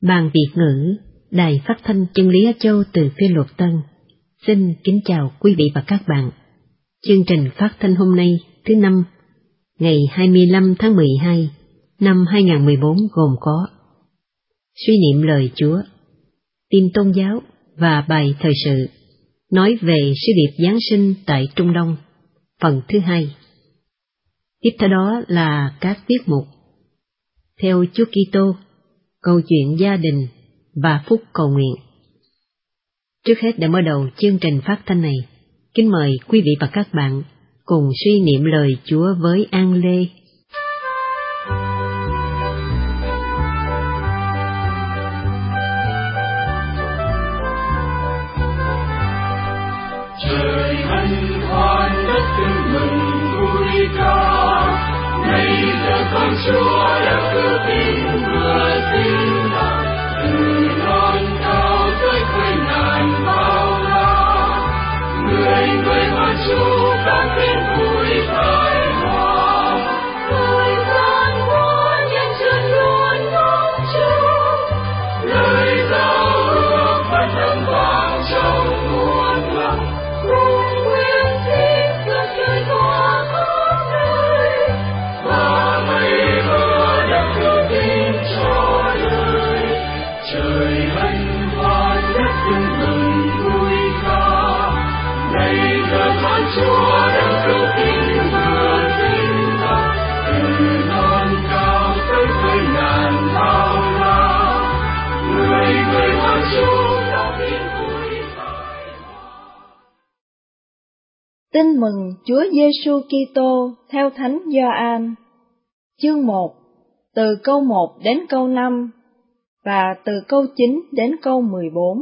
Ban Việt ngữ, Đài Phát thanh Chân lý Á Châu từ Phê Luật Tân. Xin kính chào quý vị và các bạn. Chương trình phát thanh hôm nay, thứ Năm, ngày 25 tháng 12 năm 2014 gồm có suy niệm lời Chúa, tin tôn giáo và bài thời sự, nói về sứ điệp Giáng sinh tại Trung Đông, phần thứ hai. Tiếp theo đó là các tiết mục Theo Chúa Kitô, câu chuyện gia đình và phút cầu nguyện. Trước hết để mở đầu chương trình phát thanh này, kính mời quý vị và các bạn cùng suy niệm lời Chúa với An Lê. Trời hân hoan đất tưng mừng vui ca, nay giờ con Chúa đã cứu tinh vừa sinh ra, từ non cao tới khơi ngàn bao la, người người hoan chu ca tiếng vui khởi hòa, thời gian qua nhân dân luôn ngóng trông, lời giao ước vẫn âm vang trong muôn lòng, cùng nguyện xin cơn trời tỏa khắp nơi, và mây mưa đã cứu tinh cho đời. Trời hân hoan đất tưng mừng vui ca, nay giờ con Chúa đã cứu tinh vừa sinh ra, từ non cao tới khơi ngàn bao la, người người hoan chu ca tiếng vui khởi hòa. Tin mừng Chúa Giêsu Kitô theo Thánh Gioan, chương 1, từ câu 1 đến câu 5 và từ câu 9 đến câu 14.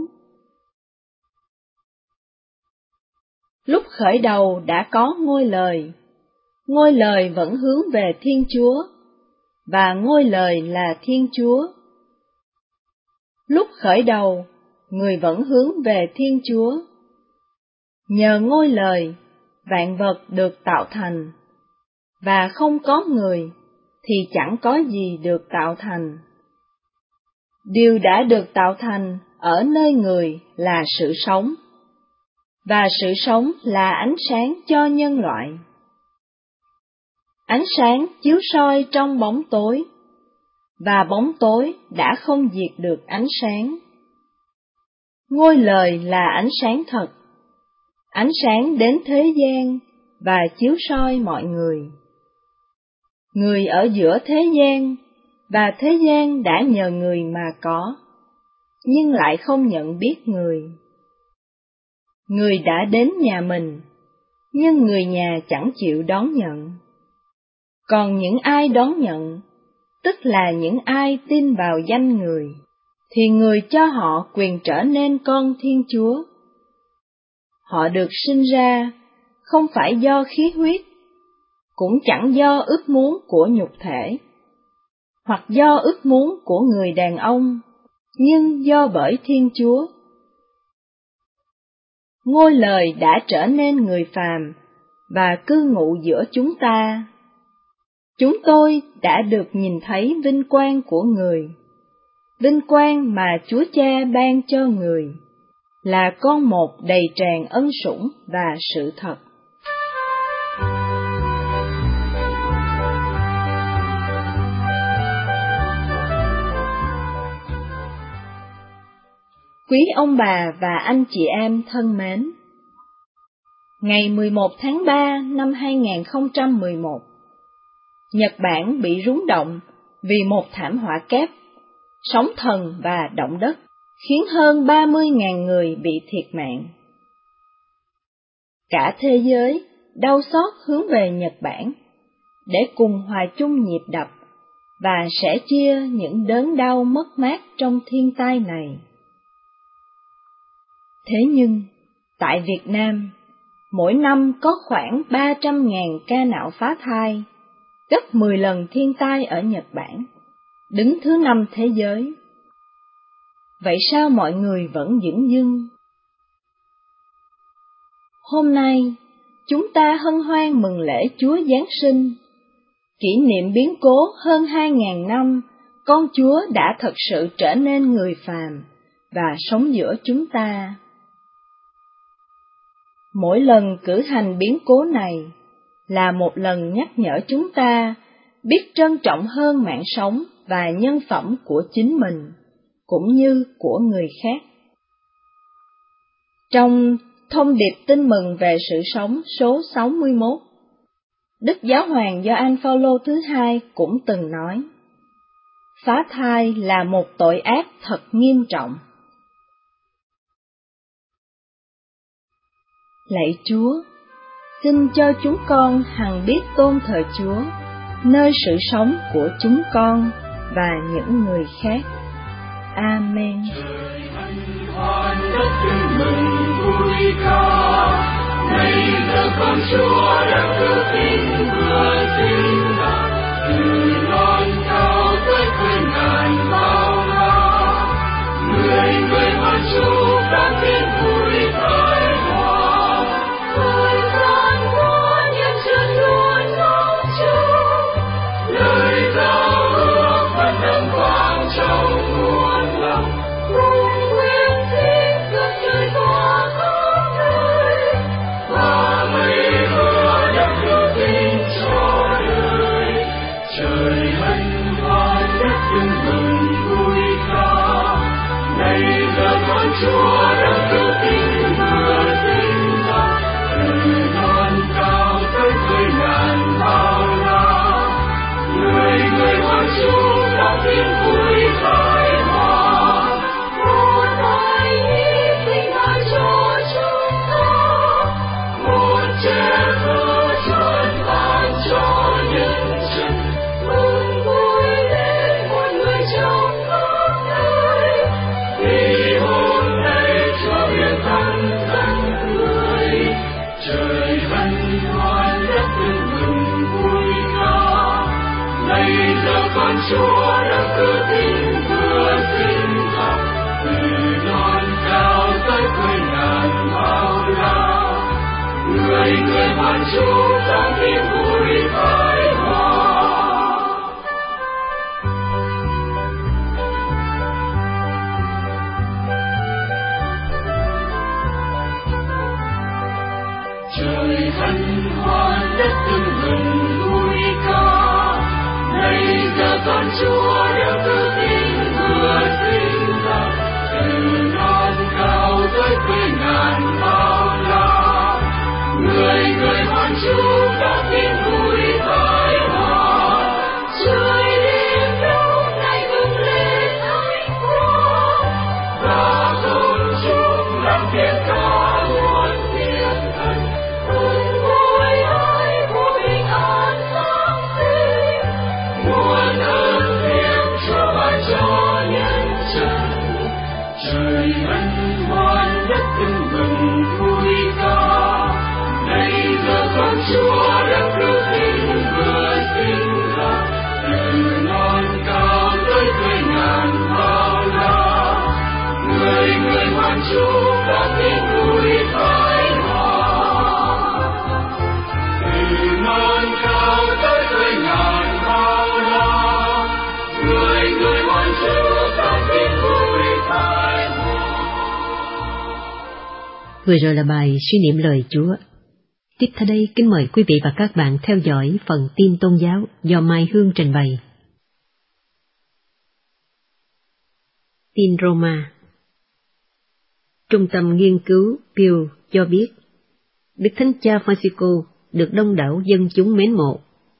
Lúc khởi đầu đã có ngôi lời vẫn hướng về Thiên Chúa, và ngôi lời là Thiên Chúa. Lúc khởi đầu, người vẫn hướng về Thiên Chúa. Nhờ ngôi lời, vạn vật được tạo thành, và không có người thì chẳng có gì được tạo thành. Điều đã được tạo thành ở nơi người là sự sống, và sự sống là ánh sáng cho nhân loại. Ánh sáng chiếu soi trong bóng tối, và bóng tối đã không diệt được ánh sáng. Ngôi lời là ánh sáng thật, ánh sáng đến thế gian và chiếu soi mọi người. Người ở giữa thế gian, và thế gian đã nhờ người mà có, nhưng lại không nhận biết người. Người đã đến nhà mình, nhưng người nhà chẳng chịu đón nhận. Còn những ai đón nhận, tức là những ai tin vào danh người, thì người cho họ quyền trở nên con Thiên Chúa. Họ được sinh ra không phải do khí huyết, cũng chẳng do ước muốn của nhục thể, hoặc do ước muốn của người đàn ông, nhưng do bởi Thiên Chúa. Ngôi lời đã trở nên người phàm và cư ngụ giữa chúng ta. Chúng tôi đã được nhìn thấy vinh quang của người, vinh quang mà Chúa Cha ban cho người, là con một đầy tràn ân sủng và sự thật. Quý ông bà và anh chị em thân mến, ngày 11 tháng 3 năm 2011, Nhật Bản bị rúng động vì một thảm họa kép, sóng thần và động đất, khiến hơn 30.000 người bị thiệt mạng. Cả thế giới đau xót hướng về Nhật Bản để cùng hòa chung nhịp đập và sẻ chia những đớn đau mất mát trong thiên tai này. Thế nhưng, tại Việt Nam, mỗi năm có khoảng 300.000 ca nạo phá thai, gấp 10 lần thiên tai ở Nhật Bản, đứng thứ 5 thế giới. Vậy sao mọi người vẫn dửng dưng? Hôm nay, chúng ta hân hoan mừng lễ Chúa Giáng sinh, kỷ niệm biến cố hơn 2.000 năm con Chúa đã thật sự trở nên người phàm và sống giữa chúng ta. Mỗi lần cử hành biến cố này là một lần nhắc nhở chúng ta biết trân trọng hơn mạng sống và nhân phẩm của chính mình, cũng như của người khác. Trong Thông điệp tin mừng về sự sống số 61, Đức Giáo hoàng Gioan Phaolô thứ hai cũng từng nói, phá thai là một tội ác thật nghiêm trọng. Lạy Chúa, xin cho chúng con hằng biết tôn thờ Chúa, nơi sự sống của chúng con và những người khác. Amen. Này giờ con Chúa đã cứu tình vừa sinh ra, từ non cao tới khơi ngàn bao la, người người hoan Chúa các tiếng vui khởi hòa. Thời gian qua nhân dân luôn ngóng trông, lời giao ước vẫn đậm vang trong muôn lòng, cùng nguyện xin cất trời tỏa khắp nơi. Và mây mưa đã cứu tinh cho đời, trời hân hoan đất tưng bừng vui ca. Này giờ con Chúa đã cứu tinh vừa sinh ra, từ non cao tới khơi ngàn bao la, người người hoan Chúa đã tiếng vui khởi hòa. Một ai hy sinh lại cho chúng ta, một trẻ thơ chuẩn ban cho nhân dân, mừng vui lên mọi người trong khắp nơi. Vì hôm nay Chúa hiện thân dân người, trời hân hoan đất tưng bừng vui ca. Này giờ con Chúa đã cứu tinh vừa sinh ra, từ non cao tới khơi ngàn bao la, người người hoan Chúa trong tiếng vui khởi hòa. Trời hân hoan đất tưng bừng vui ca. Này giờ con Chúa đã cứu tinh vừa sinh ra, từ non cao tới khơi ngàn bao la, người người hoan Chúa các tiếng vui khởi hòa. Trời đêm đông nay bừng lên ánh quang, và tôn chúng làm tiếng ca muôn tiếng thần, cùng vui ai của bình an Giáng sinh. Muôn ơn thiêng Chúa ban cho nhân dân, trời hân hoan đất tưng bừng vui ca. Này giờ con Chúa đã cứu tinh vừa sinh ra, từ non cao tới khơi ngàn bao la, người người hoan Chúa các tiếng vui khởi hòa. Từ non cao tới khơi ngàn bao la, người người hoan Chúa các tiếng vui khởi hòa. Vừa rồi là bài suy niệm lời Chúa. Tiếp theo đây, kính mời quý vị và các bạn theo dõi phần tin tôn giáo do Mai Hương trình bày. Tin Roma. Trung tâm nghiên cứu Pew cho biết, Đức Thánh Cha Francisco được đông đảo dân chúng mến mộ.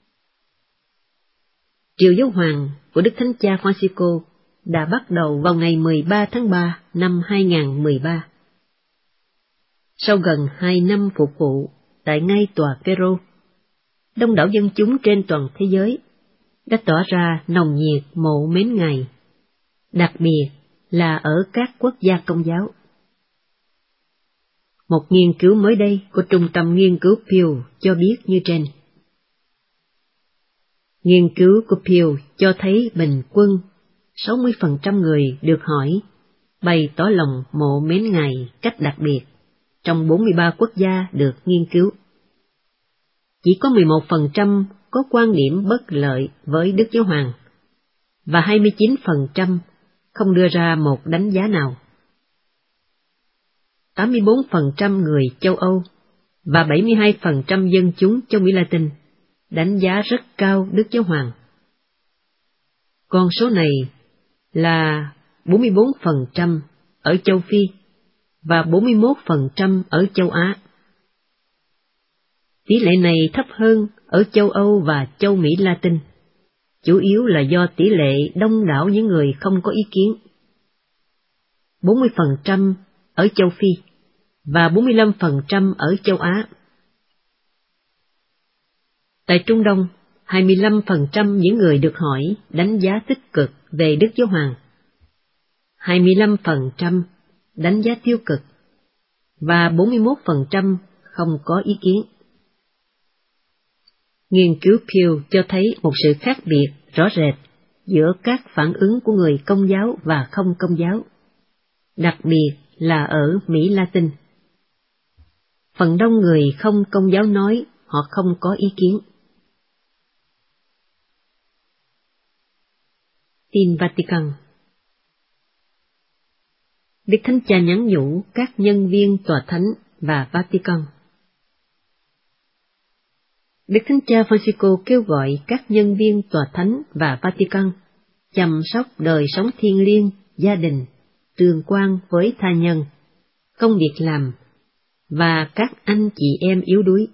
Triều giáo hoàng của Đức Thánh Cha Francisco đã bắt đầu vào ngày 13 tháng 3 năm 2013. Sau gần 2 năm phục vụ tại ngay tòa Phêrô, đông đảo dân chúng trên toàn thế giới đã tỏ ra nồng nhiệt mộ mến Ngài, đặc biệt là ở các quốc gia Công giáo. Một nghiên cứu mới đây của Trung tâm nghiên cứu Pew cho biết như trên. Nghiên cứu của Pew cho thấy bình quân 60% người được hỏi bày tỏ lòng mộ mến Ngài cách đặc biệt trong 43 quốc gia được nghiên cứu. Chỉ có 11% có quan điểm bất lợi với Đức Giáo Hoàng, và 29% không đưa ra một đánh giá nào. 84% người châu Âu và 72% dân chúng châu Mỹ Latin đánh giá rất cao Đức Giáo Hoàng. Con số này là 44% ở châu Phi và 41% ở châu Á. Tỷ lệ này thấp hơn ở châu Âu và châu Mỹ Latin, chủ yếu là do tỷ lệ đông đảo những người không có ý kiến. 40% ở châu Phi và 45% ở châu Á. Tại Trung Đông, 25% những người được hỏi đánh giá tích cực về Đức Giáo Hoàng, 25% đánh giá tiêu cực, và 41% không có ý kiến. Nghiên cứu Pew cho thấy một sự khác biệt rõ rệt giữa các phản ứng của người Công giáo và không Công giáo, đặc biệt là ở Mỹ Latin. Phần đông người không Công giáo nói họ không có ý kiến. Tin Vatican. Đức Thánh Cha nhắn nhủ các nhân viên Tòa Thánh và Vatican. Đức Thánh Cha Francisco kêu gọi các nhân viên Tòa Thánh và Vatican chăm sóc đời sống thiêng liêng, gia đình, tương quan với tha nhân, công việc làm và các anh chị em yếu đuối.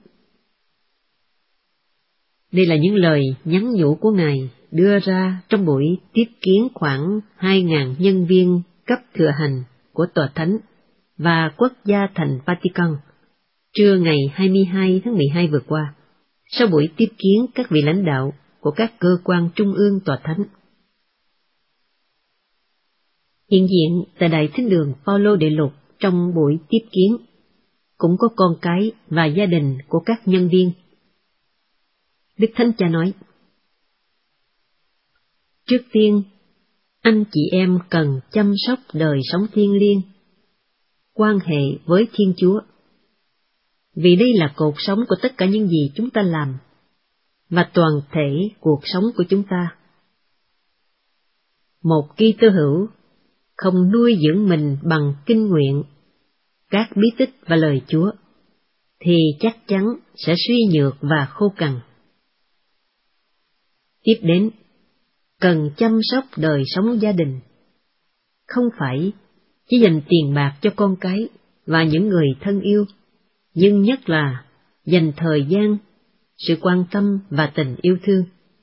Đây là những lời nhắn nhủ của Ngài đưa ra trong buổi tiếp kiến khoảng 2.000 nhân viên cấp thừa hành của Tòa Thánh và Quốc gia thành Vatican trưa ngày 22 tháng 12 vừa qua, sau buổi tiếp kiến các vị lãnh đạo của các cơ quan trung ương Tòa Thánh. Hiện diện tại Đại Thính đường Phaolô Đệ Lục trong buổi tiếp kiến cũng có con cái và gia đình của các nhân viên. Đức Thánh Cha nói: trước tiên, anh chị em cần chăm sóc đời sống thiêng liêng, quan hệ với Thiên Chúa, vì đây là cột sống của tất cả những gì chúng ta làm, và toàn thể cuộc sống của chúng ta. Một Kitô hữu không nuôi dưỡng mình bằng kinh nguyện, các bí tích và lời Chúa, thì chắc chắn sẽ suy nhược và khô cằn. Tiếp đến, cần chăm sóc đời sống gia đình, không phải chỉ dành tiền bạc cho con cái và những người thân yêu, nhưng nhất là dành thời gian, sự quan tâm và tình yêu thương.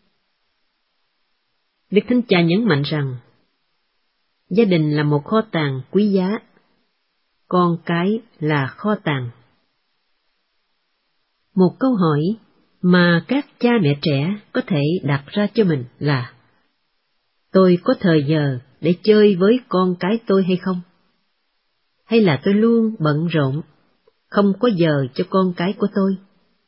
Đức Thánh Cha nhấn mạnh rằng, gia đình là một kho tàng quý giá, con cái là kho tàng. Một câu hỏi mà các cha mẹ trẻ có thể đặt ra cho mình là: tôi có thời giờ để chơi với con cái tôi hay không? Hay là tôi luôn bận rộn, không có giờ cho con cái của tôi?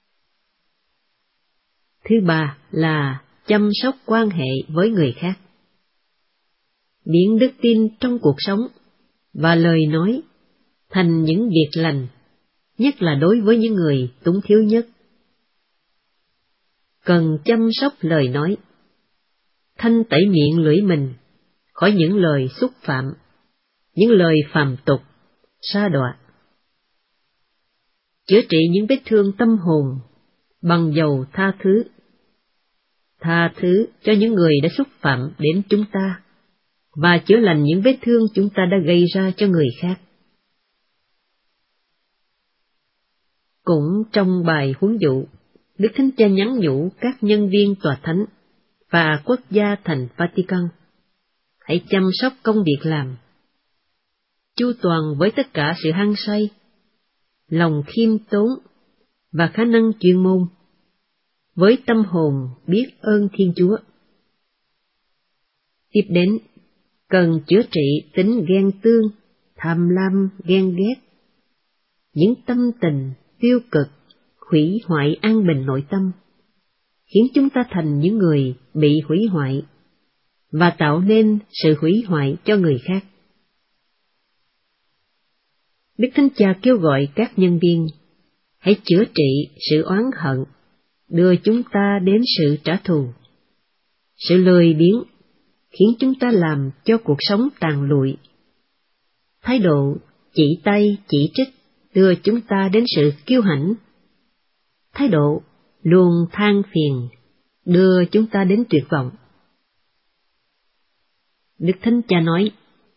Thứ ba là chăm sóc quan hệ với người khác. Biến đức tin trong cuộc sống và lời nói thành những việc lành, nhất là đối với những người túng thiếu nhất. Cần chăm sóc lời nói, thanh tẩy miệng lưỡi mình khỏi những lời xúc phạm, những lời phàm tục, sa đọa. Chữa trị những vết thương tâm hồn bằng dầu tha thứ. Tha thứ cho những người đã xúc phạm đến chúng ta, và chữa lành những vết thương chúng ta đã gây ra cho người khác. Cũng trong bài huấn dụ, Đức Thánh Cha nhắn nhủ các nhân viên Tòa Thánh và Quốc gia thành Vatican hãy chăm sóc công việc làm, chu toàn với tất cả sự hăng say, lòng khiêm tốn và khả năng chuyên môn, với tâm hồn biết ơn Thiên Chúa. Tiếp đến, cần chữa trị tính ghen tương, tham lam, ghen ghét, những tâm tình tiêu cực, hủy hoại an bình nội tâm, khiến chúng ta thành những người bị hủy hoại và tạo nên sự hủy hoại cho người khác. Đức Thánh Cha kêu gọi các nhân viên hãy chữa trị sự oán hận, đưa chúng ta đến sự trả thù, sự lười biếng khiến chúng ta làm cho cuộc sống tàn lụi. Thái độ chỉ tay chỉ trích đưa chúng ta đến sự kiêu hãnh. Thái độ luôn than phiền đưa chúng ta đến tuyệt vọng. Đức Thánh Cha nói,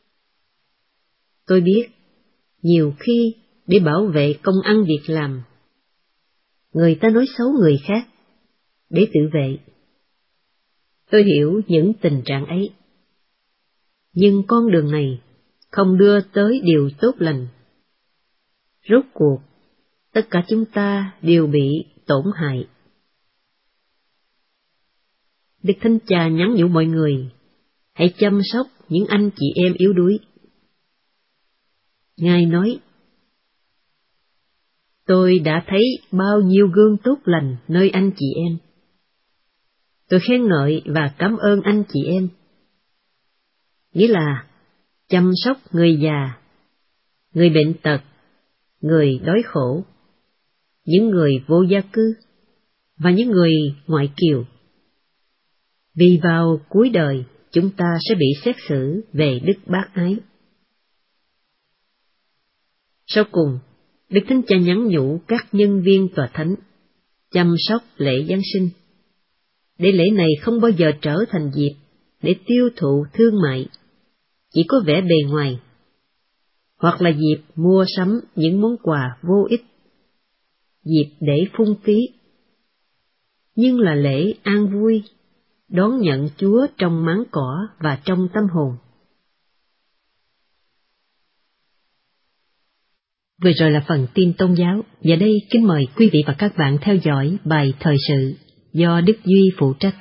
tôi biết, nhiều khi để bảo vệ công ăn việc làm, người ta nói xấu người khác để tự vệ. Tôi hiểu những tình trạng ấy. Nhưng con đường này không đưa tới điều tốt lành. Rốt cuộc, tất cả chúng ta đều bị tổn hại. Đức Thánh Cha nhắn nhủ mọi người, hãy chăm sóc những anh chị em yếu đuối. Ngài nói, tôi đã thấy bao nhiêu gương tốt lành nơi anh chị em. Tôi khen ngợi và cảm ơn anh chị em. Nghĩa là chăm sóc người già, người bệnh tật, người đói khổ, những người vô gia cư và những người ngoại kiều. Vì vào cuối đời chúng ta sẽ bị xét xử về đức bác ái. Sau cùng, Đức Thánh Cha nhắn nhủ các nhân viên tòa thánh chăm sóc lễ Giáng sinh, để lễ này không bao giờ trở thành dịp để tiêu thụ thương mại, chỉ có vẻ bề ngoài, hoặc là dịp mua sắm những món quà vô ích, dịp để phung phí, nhưng là lễ an vui, đón nhận Chúa trong máng cỏ và trong tâm hồn. Vừa rồi là phần tin tôn giáo, và đây kính mời quý vị và các bạn theo dõi bài thời sự do Đức Duy phụ trách.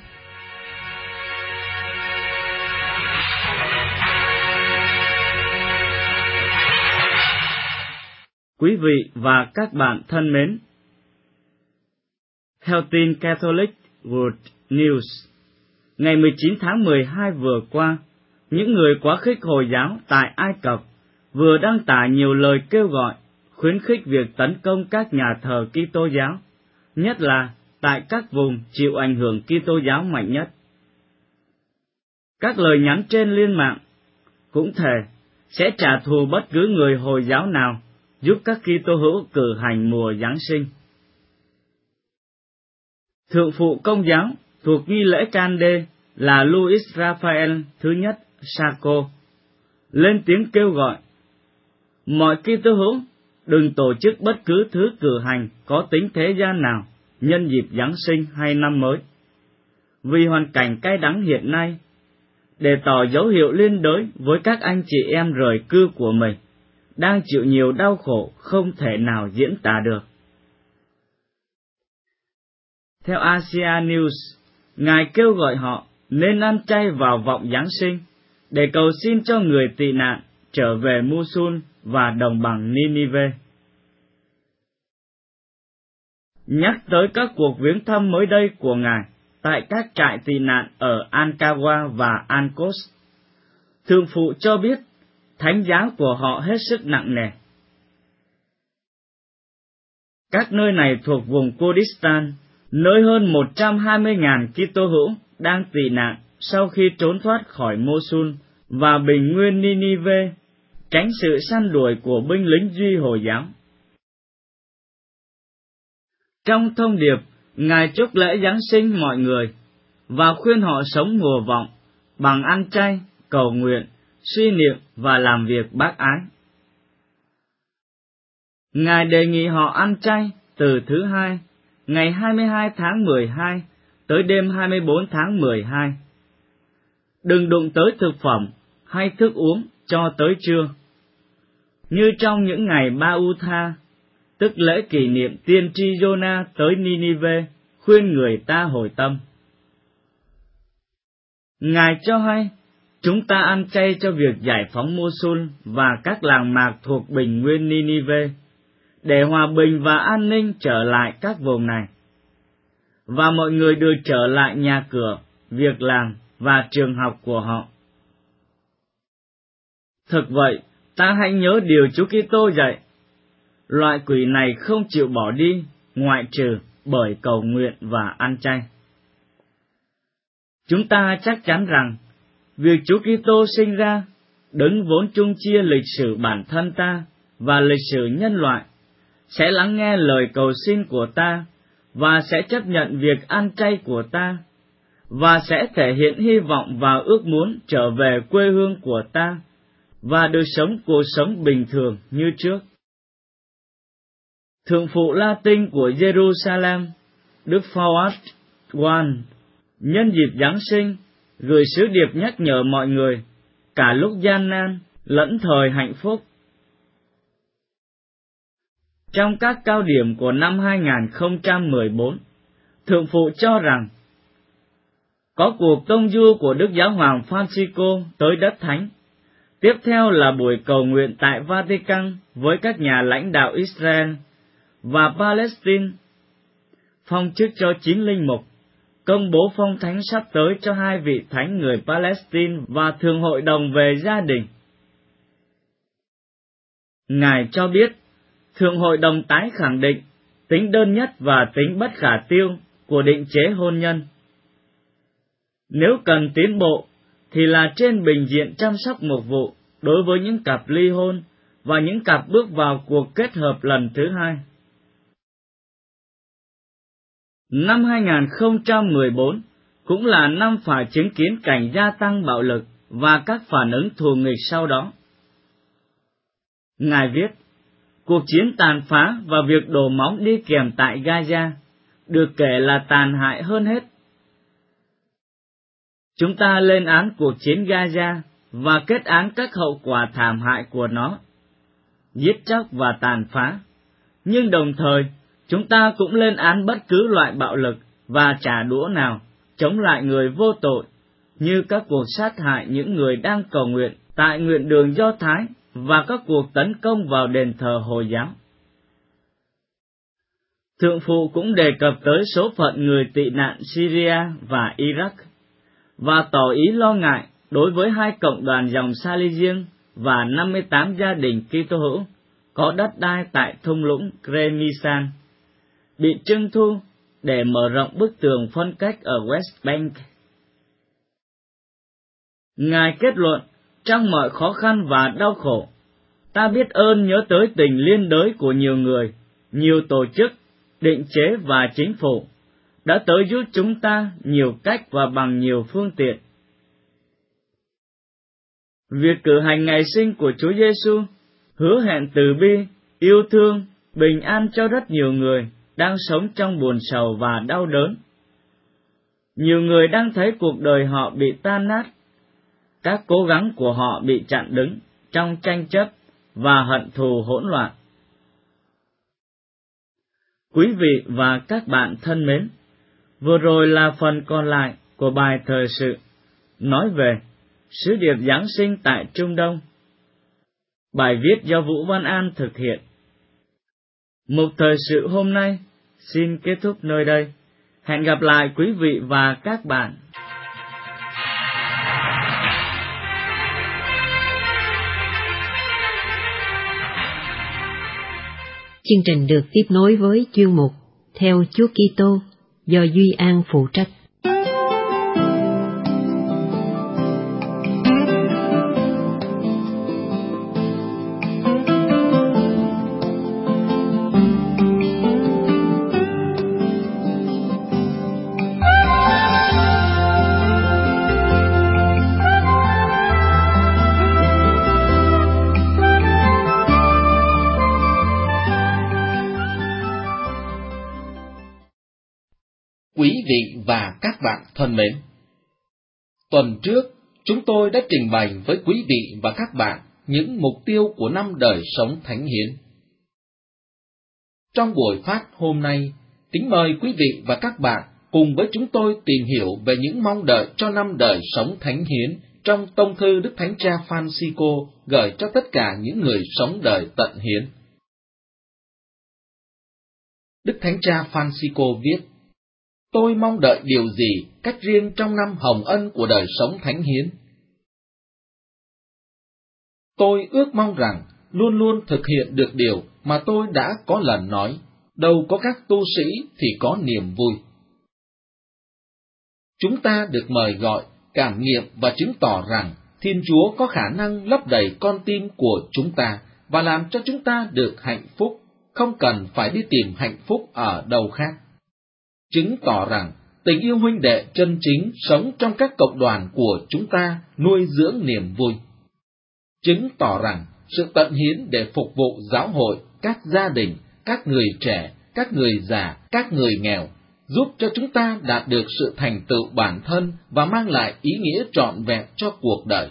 Quý vị và các bạn thân mến, theo tin Catholic World News, ngày 19 tháng 12 vừa qua, những người quá khích Hồi giáo tại Ai Cập vừa đăng tải nhiều lời kêu gọi, khuyến khích việc tấn công các nhà thờ Kitô giáo, nhất là tại các vùng chịu ảnh hưởng Kitô giáo mạnh nhất. Các lời nhắn trên liên mạng cũng thề sẽ trả thù bất cứ người Hồi giáo nào giúp các Kitô hữu cử hành mùa Giáng sinh. Thượng phụ Công giáo thuộc nghi lễ Cande là Luis Rafael thứ nhất Sacco lên tiếng kêu gọi mọi Kitô hữu đừng tổ chức bất cứ thứ cử hành có tính thế gian nào nhân dịp Giáng sinh hay năm mới, vì hoàn cảnh cay đắng hiện nay, để tỏ dấu hiệu liên đới với các anh chị em rời cư của mình, đang chịu nhiều đau khổ không thể nào diễn tả được. Theo Asia News, Ngài kêu gọi họ nên ăn chay vào vọng Giáng sinh, để cầu xin cho người tị nạn trở về Mosul và đồng bằng Ninive. Nhắc tới các cuộc viếng thăm mới đây của Ngài tại các trại tị nạn ở Ankawa và Ankos, Thượng phụ cho biết thánh giá của họ hết sức nặng nề. Các nơi này thuộc vùng Kurdistan, nơi hơn 120.000 Kitô hữu đang tị nạn sau khi trốn thoát khỏi Mosul và bình nguyên Ninive, tránh sự săn đuổi của binh lính Duy Hồi giáo. Trong thông điệp, Ngài chúc lễ Giáng sinh mọi người và khuyên họ sống mùa vọng bằng ăn chay, cầu nguyện, suy niệm và làm việc bác ái. Ngài đề nghị họ ăn chay từ thứ Hai, ngày 22 tháng 12 tới đêm 24 tháng 12. Đừng đụng tới thực phẩm hay thức uống cho tới trưa. Như trong những ngày Ba U Tha, tức lễ kỷ niệm tiên tri Jonah tới Ninive, khuyên người ta hồi tâm. Ngài cho hay, chúng ta ăn chay cho việc giải phóng Mosul và các làng mạc thuộc bình nguyên Ninive, để hòa bình và an ninh trở lại các vùng này, và mọi người được trở lại nhà cửa, việc làm và trường học của họ. Thực vậy, ta hãy nhớ điều Chúa Kitô dạy, loại quỷ này không chịu bỏ đi, ngoại trừ bởi cầu nguyện và ăn chay. Chúng ta chắc chắn rằng, việc Chúa Kitô sinh ra, Đấng vốn chung chia lịch sử bản thân ta và lịch sử nhân loại, sẽ lắng nghe lời cầu xin của ta và sẽ chấp nhận việc ăn chay của ta, và sẽ thể hiện hy vọng và ước muốn trở về quê hương của ta và được sống cuộc sống bình thường như trước. Thượng phụ Latin của Jerusalem, Đức Phawat I, nhân dịp Giáng sinh, gửi sứ điệp nhắc nhở mọi người, cả lúc gian nan, lẫn thời hạnh phúc. Trong các cao điểm của năm 2014, Thượng phụ cho rằng, có cuộc tông du của Đức Giáo hoàng Francisco tới đất Thánh. Tiếp theo là buổi cầu nguyện tại Vatican với các nhà lãnh đạo Israel và Palestine, phong chức cho 9 linh mục, công bố phong thánh sắp tới cho 2 vị thánh người Palestine và Thường hội đồng về gia đình. Ngài cho biết, Thượng hội đồng tái khẳng định tính đơn nhất và tính bất khả tiêu của định chế hôn nhân. Nếu cần tiến bộ, thì là trên bình diện chăm sóc mục vụ đối với những cặp ly hôn và những cặp bước vào cuộc kết hợp lần thứ hai. Năm 2014 cũng là năm phải chứng kiến cảnh gia tăng bạo lực và các phản ứng thù nghịch sau đó. Ngài viết, cuộc chiến tàn phá và việc đổ máu đi kèm tại Gaza được kể là tàn hại hơn hết. Chúng ta lên án cuộc chiến Gaza và kết án các hậu quả thảm hại của nó, giết chóc và tàn phá, nhưng đồng thời chúng ta cũng lên án bất cứ loại bạo lực và trả đũa nào chống lại người vô tội, như các cuộc sát hại những người đang cầu nguyện tại nguyện đường Do Thái và các cuộc tấn công vào đền thờ Hồi giáo. Thượng phụ cũng đề cập tới số phận người tị nạn Syria và Iraq, và tỏ ý lo ngại đối với 2 cộng đoàn dòng Salesian và 58 gia đình Kitô hữu có đất đai tại thung lũng Kremisan, bị trưng thu để mở rộng bức tường phân cách ở West Bank. Ngài kết luận, trong mọi khó khăn và đau khổ, ta biết ơn nhớ tới tình liên đới của nhiều người, nhiều tổ chức, định chế và chính phủ, đã tới giúp chúng ta nhiều cách và bằng nhiều phương tiện. Việc cử hành ngày sinh của Chúa Giêsu hứa hẹn từ bi, yêu thương, bình an cho rất nhiều người đang sống trong buồn sầu và đau đớn. Nhiều người đang thấy cuộc đời họ bị tan nát, các cố gắng của họ bị chặn đứng trong tranh chấp và hận thù hỗn loạn. Quý vị và các bạn thân mến, vừa rồi là phần còn lại của bài thời sự nói về sứ điệp Giáng sinh tại Trung Đông. Bài viết do Vũ Văn An thực hiện. Mục thời sự hôm nay xin kết thúc nơi đây. Hẹn gặp lại quý vị và các bạn. Chương trình được tiếp nối với chuyên mục Theo Chúa Kitô do Duy An phụ trách. Quý vị và các bạn thân mến, tuần trước chúng tôi đã trình bày với quý vị và các bạn những mục tiêu của năm đời sống thánh hiến. Trong buổi phát hôm nay, kính mời quý vị và các bạn cùng với chúng tôi tìm hiểu về những mong đợi cho năm đời sống thánh hiến trong tông thư Đức Thánh Cha Francisco gửi cho tất cả những người sống đời tận hiến. Đức Thánh Cha Francisco viết: Tôi mong đợi điều gì cách riêng trong năm hồng ân của đời sống thánh hiến? Tôi ước mong rằng luôn luôn thực hiện được điều mà tôi đã có lần nói, đâu có các tu sĩ thì có niềm vui. Chúng ta được mời gọi cảm nghiệm và chứng tỏ rằng Thiên Chúa có khả năng lấp đầy con tim của chúng ta và làm cho chúng ta được hạnh phúc, không cần phải đi tìm hạnh phúc ở đâu khác. Chứng tỏ rằng tình yêu huynh đệ chân chính sống trong các cộng đoàn của chúng ta nuôi dưỡng niềm vui. Chứng tỏ rằng sự tận hiến để phục vụ giáo hội, các gia đình, các người trẻ, các người già, các người nghèo, giúp cho chúng ta đạt được sự thành tựu bản thân và mang lại ý nghĩa trọn vẹn cho cuộc đời.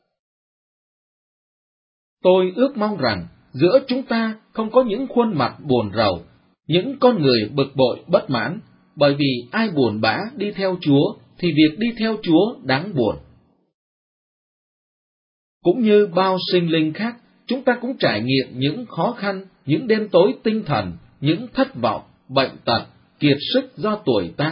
Tôi ước mong rằng giữa chúng ta không có những khuôn mặt buồn rầu, những con người bực bội bất mãn, bởi vì ai buồn bã đi theo Chúa thì việc đi theo Chúa đáng buồn. Cũng như bao sinh linh khác, chúng ta cũng trải nghiệm những khó khăn, những đêm tối tinh thần, những thất vọng, bệnh tật, kiệt sức do tuổi tác.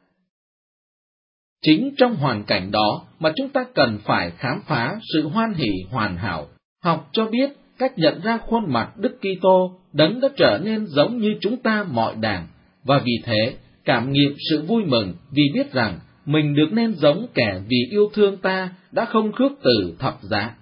Chính trong hoàn cảnh đó mà chúng ta cần phải khám phá sự hoan hỷ hoàn hảo, học cho biết cách nhận ra khuôn mặt Đức Kitô, Đấng đã trở nên giống như chúng ta mọi đàn, và vì thế cảm nghiệm sự vui mừng vì biết rằng mình được nên giống kẻ vì yêu thương ta đã không khước từ thập giá.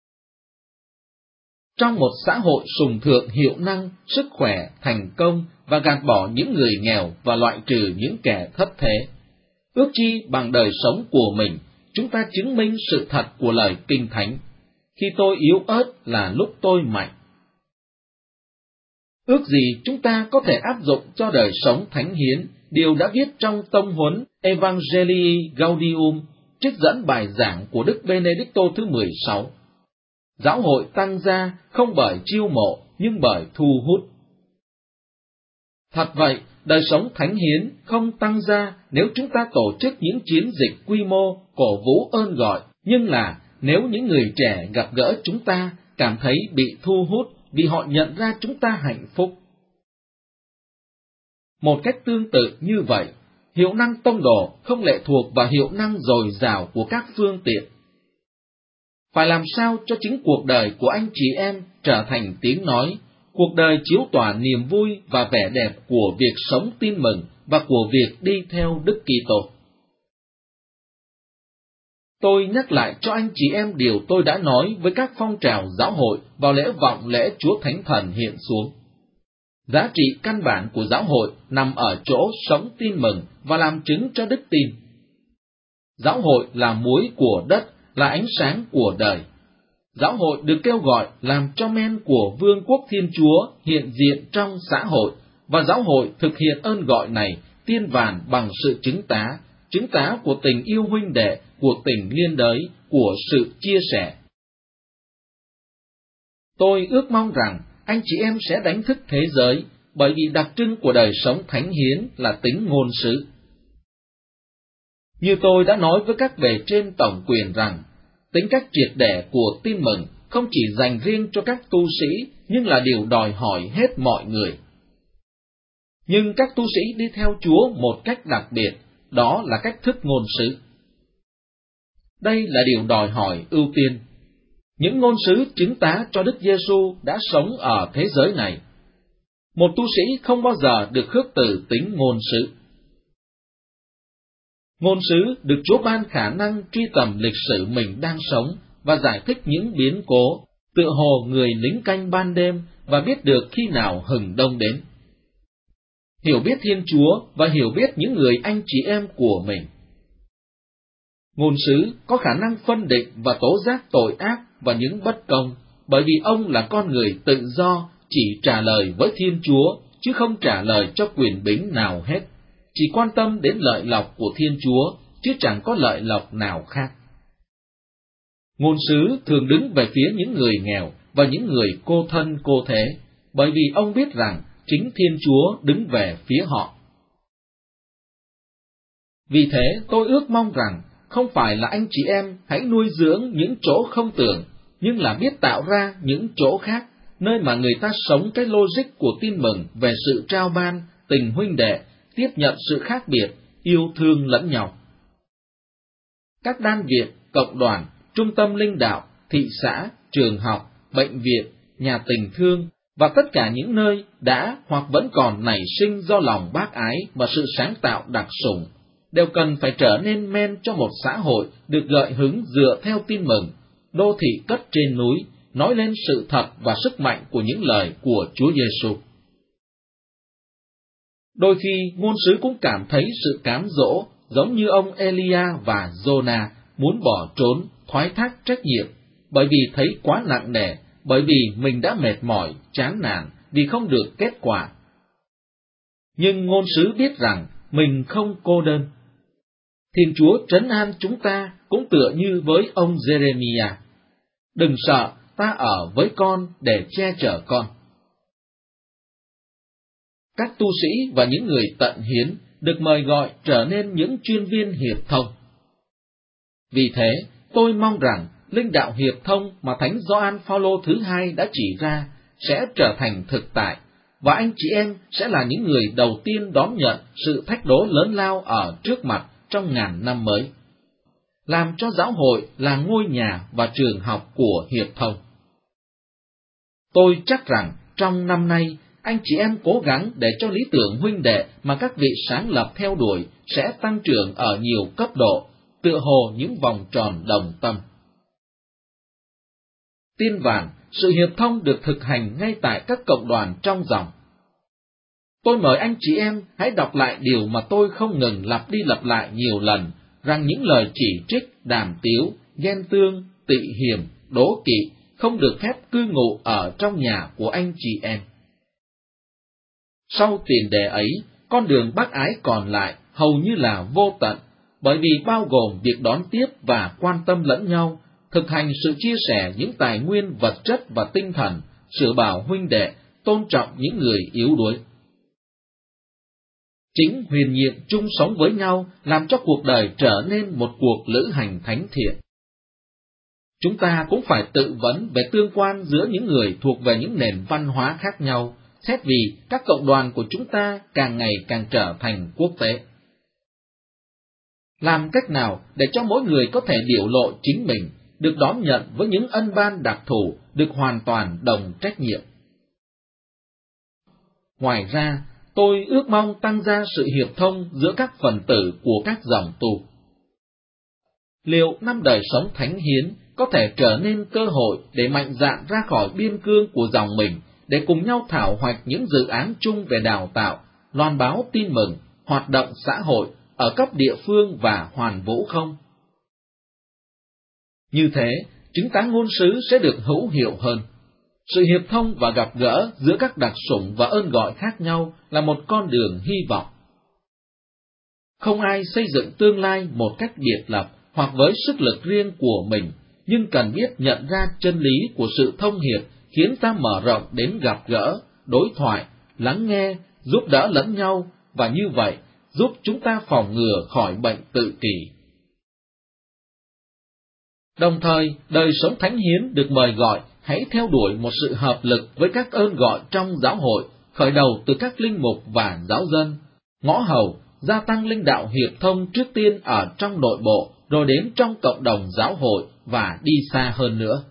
Trong một xã hội sùng thượng hiệu năng, sức khỏe, thành công và gạt bỏ những người nghèo và loại trừ những kẻ thất thế, ước chi bằng đời sống của mình, chúng ta chứng minh sự thật của lời Kinh Thánh. Khi tôi yếu ớt là lúc tôi mạnh. Ước gì chúng ta có thể áp dụng cho đời sống thánh hiến điều đã viết trong tông huấn Evangelii Gaudium, trích dẫn bài giảng của Đức Benedicto thứ 16. Giáo hội tăng gia không bởi chiêu mộ, nhưng bởi thu hút. Thật vậy, đời sống thánh hiến không tăng gia nếu chúng ta tổ chức những chiến dịch quy mô, cổ vũ ơn gọi, nhưng là nếu những người trẻ gặp gỡ chúng ta cảm thấy bị thu hút vì họ nhận ra chúng ta hạnh phúc. Một cách tương tự như vậy, hiệu năng tông đồ không lệ thuộc vào hiệu năng dồi dào của các phương tiện. Phải làm sao cho chính cuộc đời của anh chị em trở thành tiếng nói, cuộc đời chiếu tỏa niềm vui và vẻ đẹp của việc sống tin mừng và của việc đi theo Đức Kitô. Tôi nhắc lại cho anh chị em điều tôi đã nói với các phong trào giáo hội vào lễ vọng lễ Chúa Thánh Thần hiện xuống. Giá trị căn bản của giáo hội nằm ở chỗ sống tin mừng và làm chứng cho đức tin. Giáo hội là muối của đất, là ánh sáng của đời. Giáo hội được kêu gọi làm cho men của Vương quốc Thiên Chúa hiện diện trong xã hội, và giáo hội thực hiện ơn gọi này tiên vàn bằng sự chứng tá của tình yêu huynh đệ, của tình liên đới, của sự chia sẻ. Tôi ước mong rằng anh chị em sẽ đánh thức thế giới, bởi vì đặc trưng của đời sống thánh hiến là tính ngôn sứ. Như tôi đã nói với các bề trên tổng quyền rằng, tính cách triệt để của tin mừng không chỉ dành riêng cho các tu sĩ, nhưng là điều đòi hỏi hết mọi người. Nhưng các tu sĩ đi theo Chúa một cách đặc biệt, đó là cách thức ngôn sứ. Đây là điều đòi hỏi ưu tiên. Những ngôn sứ chứng tá cho Đức Giêsu đã sống ở thế giới này. Một tu sĩ không bao giờ được khước từ tính ngôn sứ. Ngôn sứ được Chúa ban khả năng truy tầm lịch sử mình đang sống và giải thích những biến cố, tựa hồ người lính canh ban đêm và biết được khi nào hừng đông đến. Hiểu biết Thiên Chúa và hiểu biết những người anh chị em của mình. Ngôn sứ có khả năng phân định và tố giác tội ác và những bất công, bởi vì ông là con người tự do, chỉ trả lời với Thiên Chúa, chứ không trả lời cho quyền bính nào hết, chỉ quan tâm đến lợi lộc của Thiên Chúa, chứ chẳng có lợi lộc nào khác. Ngôn sứ thường đứng về phía những người nghèo và những người cô thân cô thế, bởi vì ông biết rằng chính Thiên Chúa đứng về phía họ. Vì thế tôi ước mong rằng không phải là anh chị em hãy nuôi dưỡng những chỗ không tưởng, nhưng là biết tạo ra những chỗ khác, nơi mà người ta sống cái logic của tin mừng về sự trao ban, tình huynh đệ, tiếp nhận sự khác biệt, yêu thương lẫn nhau. Các đan viện, cộng đoàn, trung tâm linh đạo, thị xã, trường học, bệnh viện, nhà tình thương và tất cả những nơi đã hoặc vẫn còn nảy sinh do lòng bác ái và sự sáng tạo đặc sủng đều cần phải trở nên men cho một xã hội được gợi hứng dựa theo tin mừng, đô thị cất trên núi, nói lên sự thật và sức mạnh của những lời của Chúa Giêsu. Đôi khi ngôn sứ cũng cảm thấy sự cám dỗ, giống như ông Elia và Giô-na muốn bỏ trốn, thoái thác trách nhiệm, bởi vì thấy quá nặng nề, bởi vì mình đã mệt mỏi, chán nản vì không được kết quả. Nhưng ngôn sứ biết rằng mình không cô đơn. Thiên Chúa trấn an chúng ta cũng tựa như với ông Giê-rê-mi-a. Đừng sợ, ta ở với con để che chở con. Các tu sĩ và những người tận hiến được mời gọi trở nên những chuyên viên hiệp thông. Vì thế, tôi mong rằng linh đạo hiệp thông mà Thánh Gioan Phaolô thứ hai đã chỉ ra sẽ trở thành thực tại, và anh chị em sẽ là những người đầu tiên đón nhận sự thách đố lớn lao ở trước mặt trong ngàn năm mới, làm cho giáo hội là ngôi nhà và trường học của hiệp thông. Tôi chắc rằng trong năm nay, anh chị em cố gắng để cho lý tưởng huynh đệ mà các vị sáng lập theo đuổi sẽ tăng trưởng ở nhiều cấp độ, tựa hồ những vòng tròn đồng tâm. Tiên vàng, sự hiệp thông được thực hành ngay tại các cộng đoàn trong dòng. Tôi mời anh chị em hãy đọc lại điều mà tôi không ngừng lặp đi lặp lại nhiều lần, rằng những lời chỉ trích, đàm tiếu, ghen tương, tị hiềm, đố kỵ không được phép cư ngụ ở trong nhà của anh chị em. Sau tiền đề ấy, con đường bác ái còn lại hầu như là vô tận, bởi vì bao gồm việc đón tiếp và quan tâm lẫn nhau, thực hành sự chia sẻ những tài nguyên vật chất và tinh thần, sửa bảo huynh đệ, tôn trọng những người yếu đuối. Chính huyền nhiệm chung sống với nhau làm cho cuộc đời trở nên một cuộc lữ hành thánh thiện. Chúng ta cũng phải tự vấn về tương quan giữa những người thuộc về những nền văn hóa khác nhau, xét vì các cộng đoàn của chúng ta càng ngày càng trở thành quốc tế. Làm cách nào để cho mỗi người có thể biểu lộ chính mình, được đón nhận với những ân ban đặc thù, được hoàn toàn đồng trách nhiệm? Ngoài ra, tôi ước mong tăng ra sự hiệp thông giữa các phần tử của các dòng tu. Liệu năm đời sống thánh hiến có thể trở nên cơ hội để mạnh dạn ra khỏi biên cương của dòng mình, để cùng nhau thảo hoạch những dự án chung về đào tạo, loan báo tin mừng, hoạt động xã hội ở cấp địa phương và hoàn vũ không? Như thế, chứng tá ngôn sứ sẽ được hữu hiệu hơn. Sự hiệp thông và gặp gỡ giữa các đặc sủng và ơn gọi khác nhau là một con đường hy vọng. Không ai xây dựng tương lai một cách biệt lập hoặc với sức lực riêng của mình, nhưng cần biết nhận ra chân lý của sự thông hiệp khiến ta mở rộng đến gặp gỡ, đối thoại, lắng nghe, giúp đỡ lẫn nhau, và như vậy giúp chúng ta phòng ngừa khỏi bệnh tự kỷ. Đồng thời, đời sống thánh hiến được mời gọi hãy theo đuổi một sự hợp lực với các ơn gọi trong giáo hội, khởi đầu từ các linh mục và giáo dân, ngõ hầu, gia tăng linh đạo hiệp thông trước tiên ở trong nội bộ, rồi đến trong cộng đồng giáo hội và đi xa hơn nữa.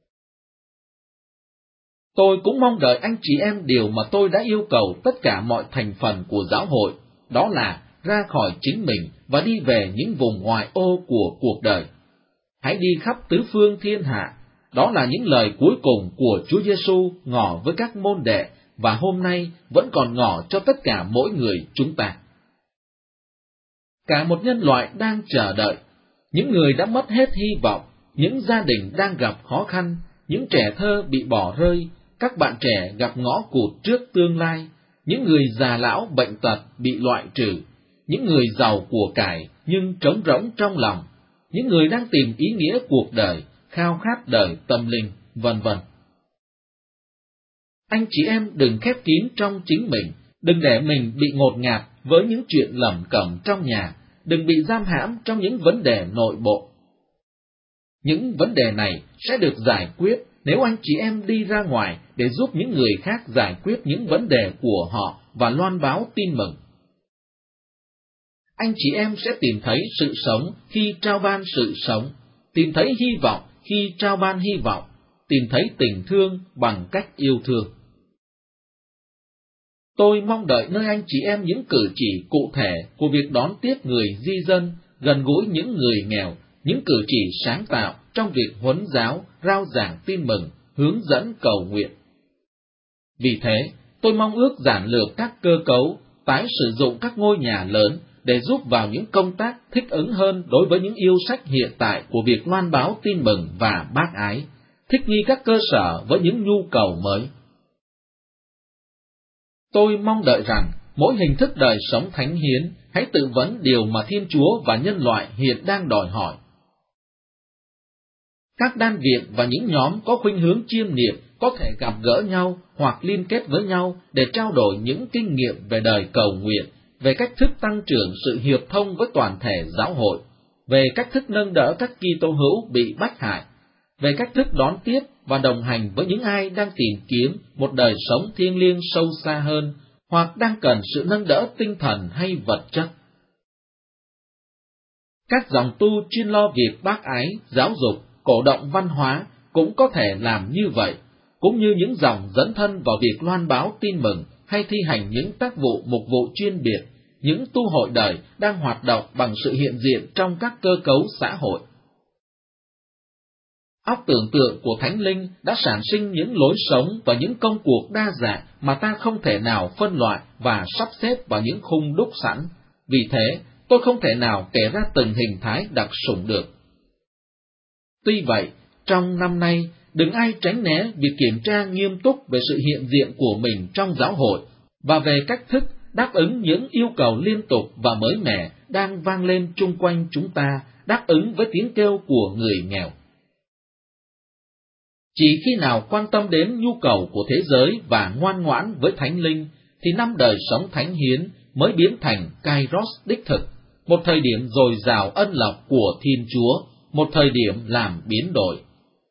Tôi cũng mong đợi anh chị em điều mà tôi đã yêu cầu tất cả mọi thành phần của giáo hội, đó là ra khỏi chính mình và đi về những vùng ngoại ô của cuộc đời. Hãy đi khắp tứ phương thiên hạ. Đó là những lời cuối cùng của Chúa Giêsu ngỏ với các môn đệ, và hôm nay vẫn còn ngỏ cho tất cả mỗi người chúng ta. Cả một nhân loại đang chờ đợi, những người đã mất hết hy vọng, những gia đình đang gặp khó khăn, những trẻ thơ bị bỏ rơi, các bạn trẻ gặp ngõ cụt trước tương lai, những người già lão bệnh tật bị loại trừ, những người giàu của cải nhưng trống rỗng trong lòng, những người đang tìm ý nghĩa cuộc đời, khao khát đời tâm linh, vân vân. Anh chị em đừng khép kín trong chính mình, đừng để mình bị ngột ngạt với những chuyện lẩm cẩm trong nhà, đừng bị giam hãm trong những vấn đề nội bộ. Những vấn đề này sẽ được giải quyết nếu anh chị em đi ra ngoài để giúp những người khác giải quyết những vấn đề của họ và loan báo tin mừng. Anh chị em sẽ tìm thấy sự sống khi trao ban sự sống, tìm thấy hy vọng khi trao ban hy vọng, tìm thấy tình thương bằng cách yêu thương. Tôi mong đợi nơi anh chị em những cử chỉ cụ thể của việc đón tiếp người di dân, gần gũi những người nghèo, những cử chỉ sáng tạo trong việc huấn giáo, rao giảng tin mừng, hướng dẫn cầu nguyện. Vì thế, tôi mong ước giản lược các cơ cấu, tái sử dụng các ngôi nhà lớn để giúp vào những công tác thích ứng hơn đối với những yêu sách hiện tại của việc loan báo tin mừng và bác ái, thích nghi các cơ sở với những nhu cầu mới. Tôi mong đợi rằng mỗi hình thức đời sống thánh hiến hãy tự vấn điều mà Thiên Chúa và nhân loại hiện đang đòi hỏi. Các đan viện và những nhóm có khuynh hướng chiêm niệm có thể gặp gỡ nhau hoặc liên kết với nhau để trao đổi những kinh nghiệm về đời cầu nguyện, về cách thức tăng trưởng sự hiệp thông với toàn thể giáo hội, về cách thức nâng đỡ các Kitô hữu bị bách hại, về cách thức đón tiếp và đồng hành với những ai đang tìm kiếm một đời sống thiêng liêng sâu xa hơn, hoặc đang cần sự nâng đỡ tinh thần hay vật chất. Các dòng tu chuyên lo việc bác ái, giáo dục, cổ động văn hóa cũng có thể làm như vậy, cũng như những dòng dấn thân vào việc loan báo tin mừng hay thi hành những tác vụ mục vụ chuyên biệt, những tu hội đời đang hoạt động bằng sự hiện diện trong các cơ cấu xã hội. Óc tưởng tượng của Thánh Linh đã sản sinh những lối sống và những công cuộc đa dạng mà ta không thể nào phân loại và sắp xếp vào những khung đúc sẵn. Vì thế, tôi không thể nào kể ra từng hình thái đặc sủng được. Tuy vậy, trong năm nay, đừng ai tránh né việc kiểm tra nghiêm túc về sự hiện diện của mình trong giáo hội và về cách thức đáp ứng những yêu cầu liên tục và mới mẻ đang vang lên chung quanh chúng ta, đáp ứng với tiếng kêu của người nghèo. Chỉ khi nào quan tâm đến nhu cầu của thế giới và ngoan ngoãn với Thánh Linh, thì năm đời sống thánh hiến mới biến thành Kairos đích thực, một thời điểm dồi dào ân lộc của Thiên Chúa, một thời điểm làm biến đổi.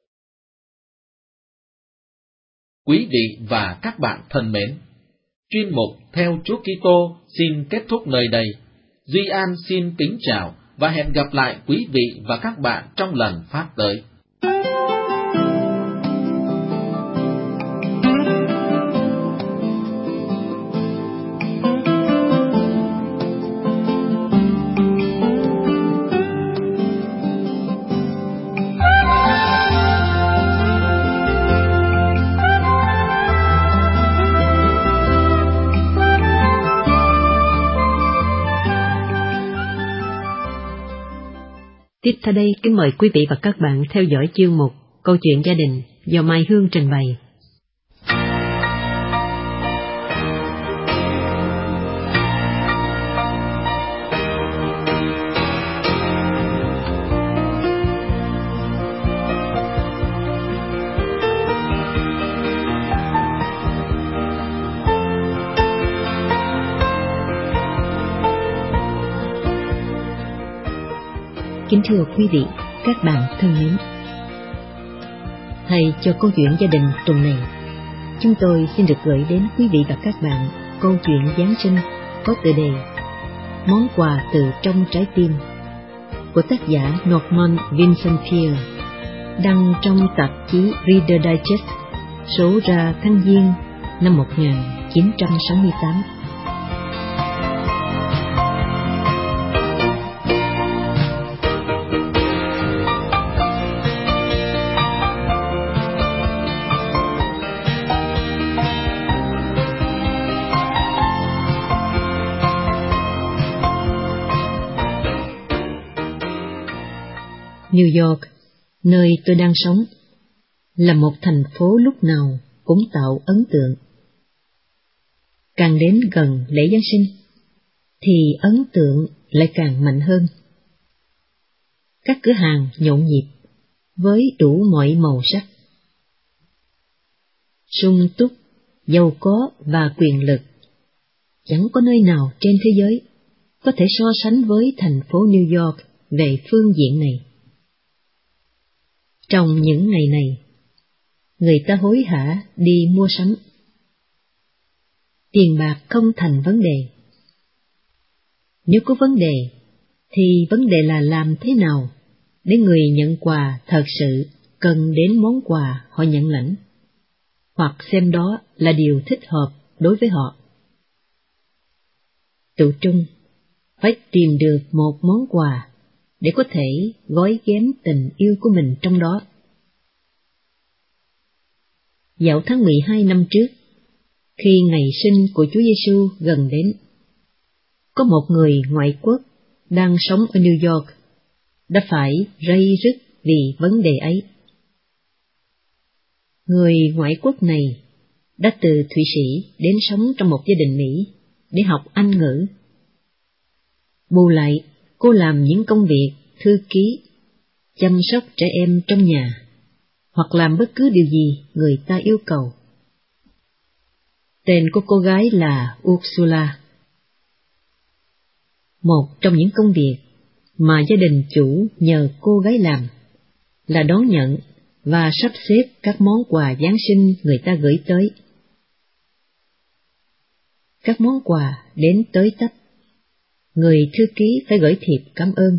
Quý vị và các bạn thân mến, chuyên mục Theo Chúa Kitô xin kết thúc nơi đây. Duy An xin kính chào và hẹn gặp lại quý vị và các bạn trong lần phát tới. Tiếp theo đây, kính mời quý vị và các bạn theo dõi chương mục Câu chuyện gia đình do Mai Hương trình bày. Kính thưa quý vị, các bạn thân mến, hay cho câu chuyện gia đình tuần này, chúng tôi xin được gửi đến quý vị và các bạn câu chuyện Giáng sinh có tựa đề Món quà từ trong trái tim của tác giả Norman Vincent Peale, đăng trong tạp chí Reader Digest, số ra tháng Giêng năm 1968. New York, nơi tôi đang sống, là một thành phố lúc nào cũng tạo ấn tượng. Càng đến gần lễ Giáng sinh, thì ấn tượng lại càng mạnh hơn. Các cửa hàng nhộn nhịp, với đủ mọi màu sắc. Sung túc, giàu có và quyền lực, chẳng có nơi nào trên thế giới có thể so sánh với thành phố New York về phương diện này. Trong những ngày này, người ta hối hả đi mua sắm. Tiền bạc không thành vấn đề. Nếu có vấn đề, thì vấn đề là làm thế nào để người nhận quà thật sự cần đến món quà họ nhận lãnh, hoặc xem đó là điều thích hợp đối với họ. Tự trung, phải tìm được một món quà để có thể gói ghém tình yêu của mình trong đó. Dạo tháng 12 năm trước, khi ngày sinh của Chúa Giêsu gần đến, có một người ngoại quốc đang sống ở New York đã phải ray rứt vì vấn đề ấy. Người ngoại quốc này đã từ Thụy Sĩ đến sống trong một gia đình Mỹ để học Anh ngữ. Bù lại, cô làm những công việc thư ký, chăm sóc trẻ em trong nhà, hoặc làm bất cứ điều gì người ta yêu cầu. Tên của cô gái là Ursula. Một trong những công việc mà gia đình chủ nhờ cô gái làm là đón nhận và sắp xếp các món quà Giáng sinh người ta gửi tới. Các món quà đến tới tấp, người thư ký phải gửi thiệp cảm ơn.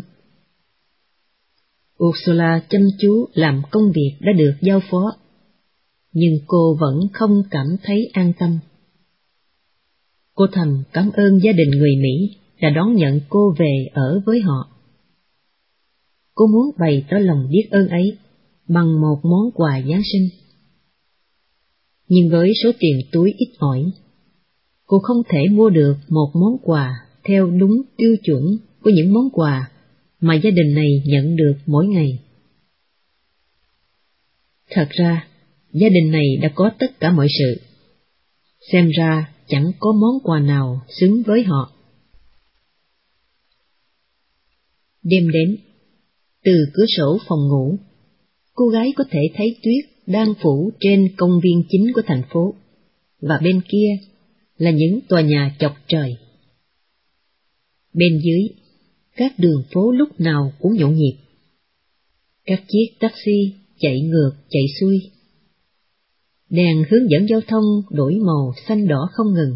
Ursula chăm chú làm công việc đã được giao phó, nhưng cô vẫn không cảm thấy an tâm. Cô thầm cảm ơn gia đình người Mỹ đã đón nhận cô về ở với họ. Cô muốn bày tỏ lòng biết ơn ấy bằng một món quà Giáng sinh. Nhưng với số tiền túi ít ỏi, cô không thể mua được một món quà theo đúng tiêu chuẩn của những món quà mà gia đình này nhận được mỗi ngày. Thật ra, gia đình này đã có tất cả mọi sự. Xem ra chẳng có món quà nào xứng với họ. Đêm đến, từ cửa sổ phòng ngủ, cô gái có thể thấy tuyết đang phủ trên công viên chính của thành phố, và bên kia là những tòa nhà chọc trời. Bên dưới, các đường phố lúc nào cũng nhộn nhịp. Các chiếc taxi chạy ngược chạy xuôi. Đèn hướng dẫn giao thông đổi màu xanh đỏ không ngừng.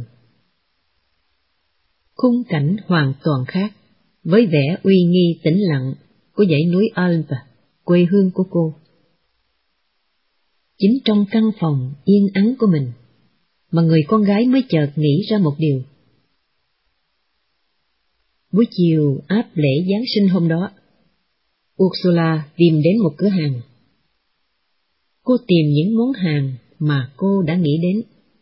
Khung cảnh hoàn toàn khác với vẻ uy nghi tĩnh lặng của dãy núi Alpes, quê hương của cô. Chính trong căn phòng yên ắng của mình mà người con gái mới chợt nghĩ ra một điều. Buổi chiều áp lễ Giáng sinh hôm đó, Ursula tìm đến một cửa hàng. Cô tìm những món hàng mà cô đã nghĩ đến.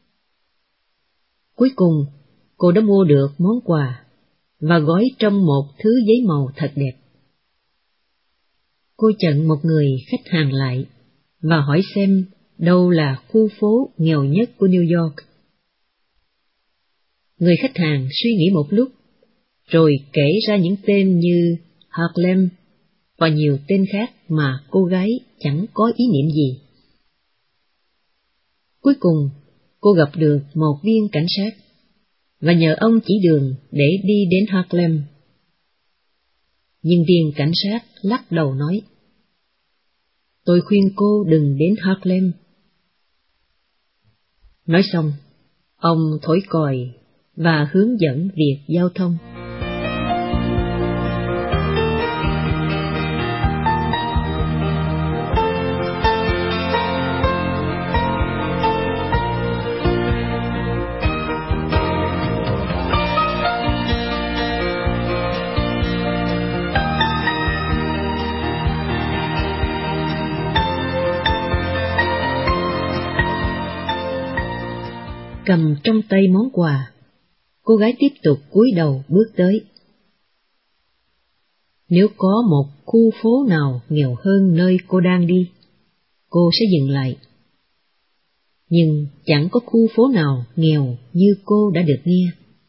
Cuối cùng, cô đã mua được món quà và gói trong một thứ giấy màu thật đẹp. Cô chặn một người khách hàng lại và hỏi xem đâu là khu phố nghèo nhất của New York. Người khách hàng suy nghĩ một lúc, rồi kể ra những tên như Harlem và nhiều tên khác mà cô gái chẳng có ý niệm gì. Cuối cùng, cô gặp được một viên cảnh sát và nhờ ông chỉ đường để đi đến Harlem. Nhưng viên cảnh sát lắc đầu nói, tôi khuyên cô đừng đến Harlem. Nói xong, ông thổi còi và hướng dẫn việc giao thông. Cầm trong tay món quà, cô gái tiếp tục cúi đầu bước tới. Nếu có một khu phố nào nghèo hơn nơi cô đang đi, cô sẽ dừng lại. Nhưng chẳng có khu phố nào nghèo như cô đã được nghe.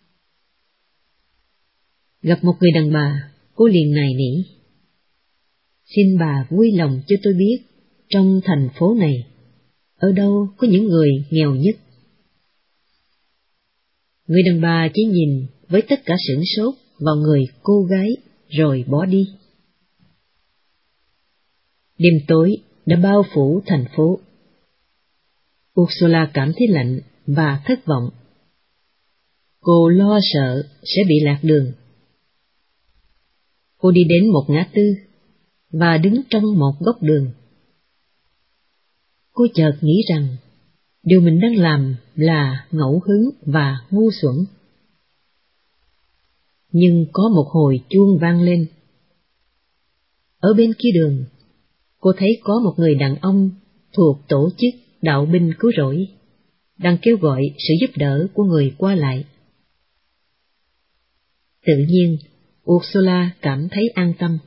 Gặp một người đàn bà, cô liền nài nỉ. Xin bà vui lòng cho tôi biết, trong thành phố này, ở đâu có những người nghèo nhất? Người đàn bà chỉ nhìn với tất cả sửng sốt vào người cô gái rồi bỏ đi. Đêm tối đã bao phủ thành phố. Ursula cảm thấy lạnh và thất vọng. Cô lo sợ sẽ bị lạc đường. Cô đi đến một ngã tư và đứng trong một góc đường. Cô chợt nghĩ rằng điều mình đang làm là ngẫu hứng và ngu xuẩn. nhưng có một hồi chuông vang lên. Ở bên kia đường, cô thấy có một người đàn ông thuộc tổ chức đạo binh cứu rỗi, đang kêu gọi sự giúp đỡ của người qua lại. Tự nhiên, Ursula cảm thấy an tâm.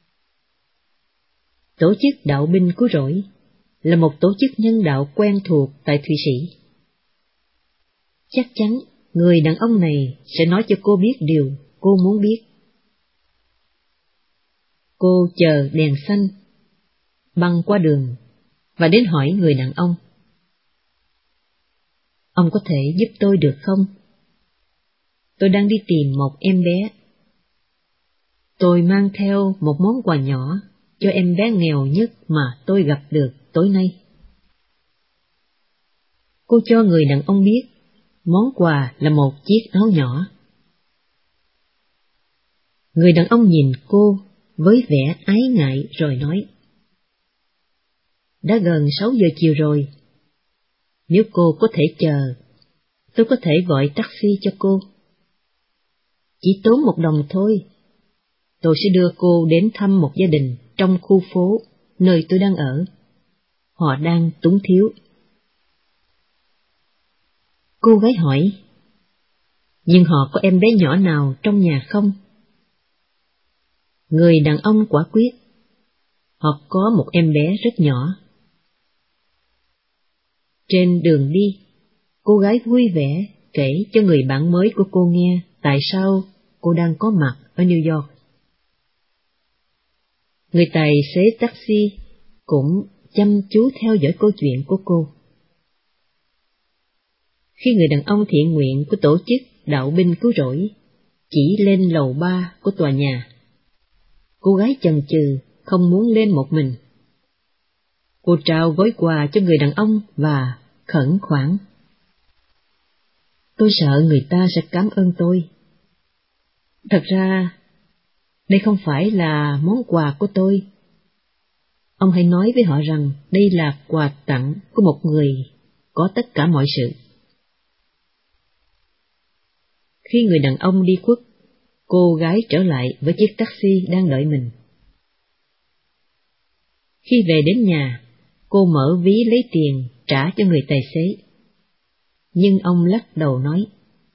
Tổ chức đạo binh cứu rỗi là một tổ chức nhân đạo quen thuộc tại Thụy Sĩ. Chắc chắn người đàn ông này sẽ nói cho cô biết điều cô muốn biết. Cô chờ đèn xanh, băng qua đường và đến hỏi người đàn ông. Ông có thể giúp tôi được không? Tôi đang đi tìm một em bé. Tôi mang theo một món quà nhỏ cho em bé nghèo nhất mà tôi gặp được tối nay. Cô cho người đàn ông biết món quà là một chiếc áo nhỏ. Người đàn ông nhìn cô với vẻ ái ngại rồi nói: đã gần 6 giờ chiều rồi. Nếu cô có thể chờ, tôi có thể gọi taxi cho cô. Chỉ tốn 1 đồng thôi. Tôi sẽ đưa cô đến thăm một gia đình trong khu phố nơi tôi đang ở. Họ đang túng thiếu. Cô gái hỏi: nhưng họ có em bé nhỏ nào trong nhà không? Người đàn ông quả quyết: họ có một em bé rất nhỏ. Trên đường đi, cô gái vui vẻ kể cho người bạn mới của cô nghe tại sao cô đang có mặt ở New York. Người tài xế taxi cũng chăm chú theo dõi câu chuyện của cô. Khi người đàn ông thiện nguyện của tổ chức đạo binh cứu rỗi chỉ lên lầu 3 của tòa nhà, cô gái chần chừ không muốn lên một mình. Cô trao gói quà cho người đàn ông và khẩn khoản: tôi sợ người ta sẽ cảm ơn tôi. Thật ra, đây không phải là món quà của tôi. Ông hãy nói với họ rằng đây là quà tặng của một người có tất cả mọi sự. Khi người đàn ông đi khuất, cô gái trở lại với chiếc taxi đang đợi mình. Khi về đến nhà, cô mở ví lấy tiền trả cho người tài xế. Nhưng ông lắc đầu nói: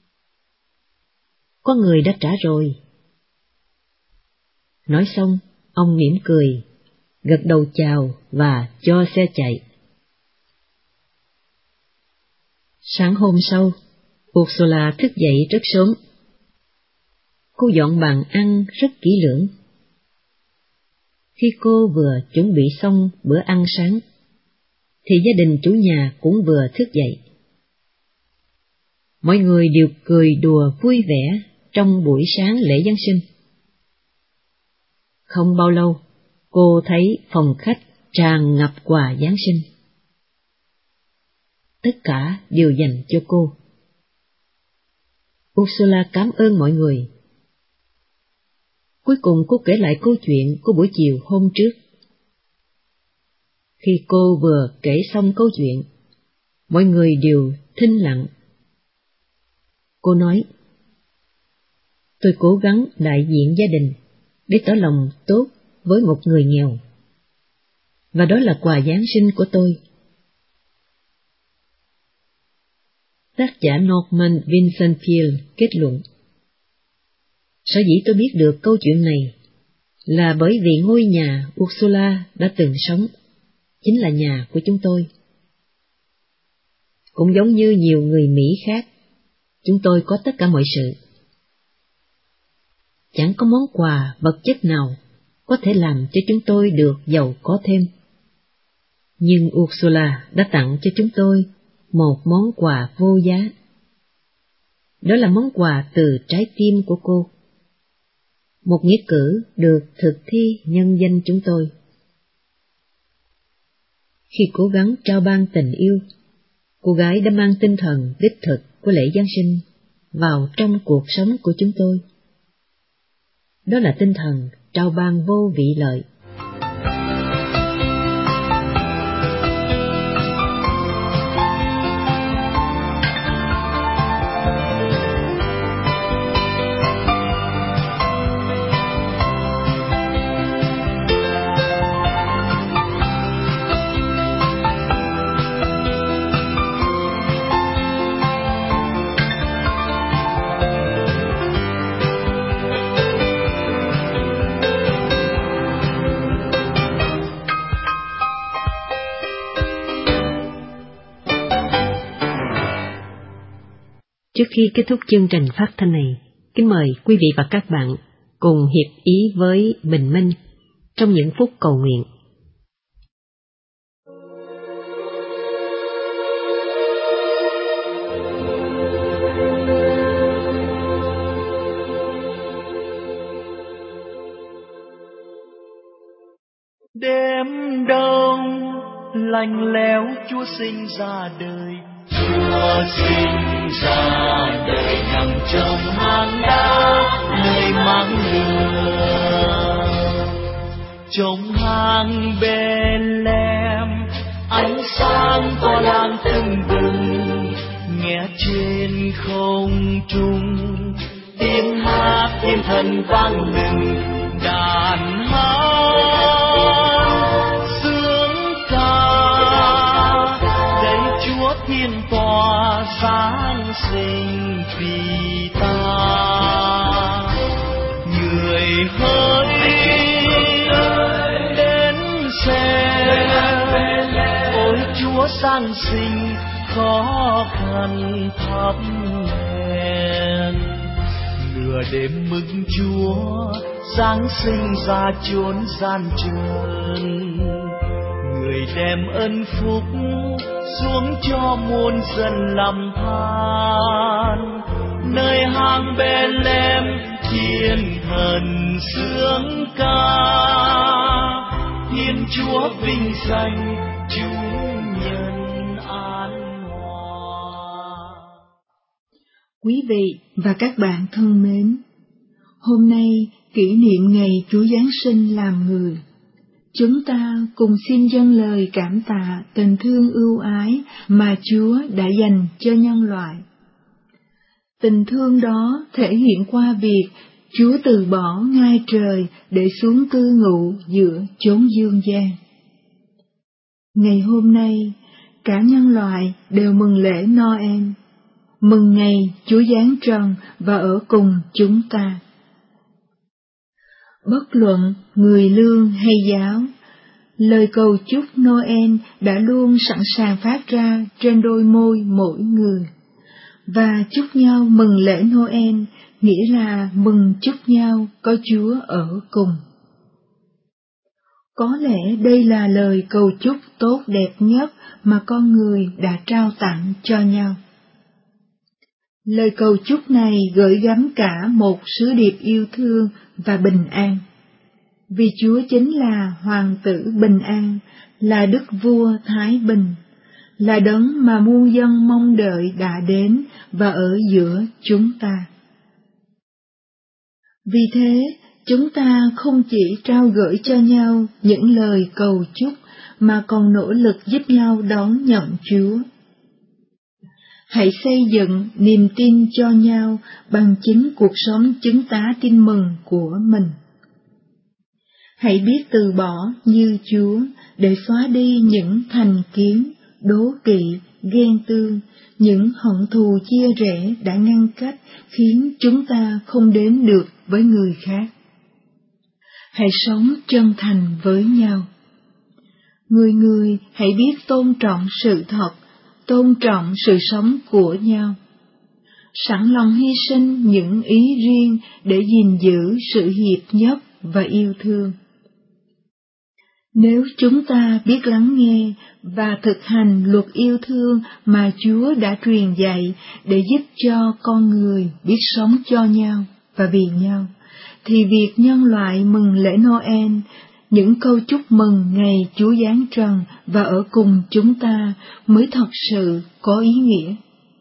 có người đã trả rồi. Nói xong, ông mỉm cười, gật đầu chào và cho xe chạy. Sáng hôm sau, Ursula thức dậy rất sớm. Cô dọn bàn ăn rất kỹ lưỡng. Khi cô vừa chuẩn bị xong bữa ăn sáng, thì gia đình chủ nhà cũng vừa thức dậy. Mọi người đều cười đùa vui vẻ trong buổi sáng lễ Giáng sinh. Không bao lâu, cô thấy phòng khách tràn ngập quà Giáng sinh. Tất cả đều dành cho cô. Ursula cảm ơn mọi người. Cuối cùng cô kể lại câu chuyện của buổi chiều hôm trước. Khi cô vừa kể xong câu chuyện, mọi người đều thinh lặng. Cô nói: tôi cố gắng đại diện gia đình để tỏ lòng tốt với một người nghèo, và đó là quà Giáng sinh của tôi. Tác giả Norman Vincent Peale kết luận: sở dĩ tôi biết được câu chuyện này là bởi vì ngôi nhà Ursula đã từng sống chính là nhà của chúng tôi. Cũng giống như nhiều người Mỹ khác, chúng tôi có tất cả mọi sự. Chẳng có món quà vật chất nào có thể làm cho chúng tôi được giàu có thêm. Nhưng Ursula đã tặng cho chúng tôi một món quà vô giá. Đó là món quà từ trái tim của cô. Một nghĩa cử được thực thi nhân danh chúng tôi. Khi cố gắng trao ban tình yêu, cô gái đã mang tinh thần đích thực của lễ Giáng sinh vào trong cuộc sống của chúng tôi. Đó là tinh thần trao ban vô vị lợi. Trước khi kết thúc chương trình phát thanh này, kính mời quý vị và các bạn cùng hiệp ý với Bình Minh trong những phút cầu nguyện. Đêm đông lạnh lẽo, Chúa sinh ra đời. Chúa sinh ra đời nằm trong hang đá nơi máng lửa. Trong hang Bethlehem ánh sáng tỏa sáng tưng bừng, nghe trên không trung tiếng hát thiên thần vang lừng, đàn hát sướng ca đầy Chúa thiên tòa sáng sinh vì ta. Người hỡi đến xem, ôi Chúa sáng sinh khó khăn thắp đèn. Nửa đêm mừng Chúa Giáng sinh ra chốn gian trần, người đem ân phúc xuống cho muôn dân làm than. Nơi hang Bethlehem thiên thần sướng ca, Thiên Chúa vinh danh chúng nhân an hòa. Quý vị và các bạn thân mến, hôm nay kỷ niệm ngày Chúa Giáng sinh làm người. Chúng ta cùng xin dâng lời cảm tạ tình thương ưu ái mà Chúa đã dành cho nhân loại. Tình thương đó thể hiện qua việc Chúa từ bỏ ngai trời để xuống cư ngụ giữa chốn dương gian. Ngày hôm nay, cả nhân loại đều mừng lễ Noel, mừng ngày Chúa giáng trần và ở cùng chúng ta. Bất luận người lương hay giáo, lời cầu chúc Noel đã luôn sẵn sàng phát ra trên đôi môi mỗi người. Và chúc nhau mừng lễ Noel nghĩa là mừng chúc nhau có Chúa ở cùng. Có lẽ đây là lời cầu chúc tốt đẹp nhất mà con người đã trao tặng cho nhau. Lời cầu chúc này gửi gắm cả một sứ điệp yêu thương và bình an. Vì Chúa chính là Hoàng tử bình an, là Đức Vua Thái Bình, là đấng mà muôn dân mong đợi đã đến và ở giữa chúng ta. Vì thế, chúng ta không chỉ trao gửi cho nhau những lời cầu chúc mà còn nỗ lực giúp nhau đón nhận Chúa. Hãy xây dựng niềm tin cho nhau bằng chính cuộc sống chứng tá tin mừng của mình. Hãy biết từ bỏ như Chúa để xóa đi những thành kiến, đố kỵ, ghen tương, những hận thù chia rẽ đã ngăn cách khiến chúng ta không đến được với người khác. Hãy sống chân thành với nhau. Người người hãy biết tôn trọng sự thật, tôn trọng sự sống của nhau. Sẵn lòng hy sinh những ý riêng để gìn giữ sự hiệp nhất và yêu thương. Nếu chúng ta biết lắng nghe và thực hành luật yêu thương mà Chúa đã truyền dạy để giúp cho con người biết sống cho nhau và vì nhau, thì việc nhân loại mừng lễ Noel, những câu chúc mừng ngày Chúa giáng trần và ở cùng chúng ta mới thật sự có ý nghĩa.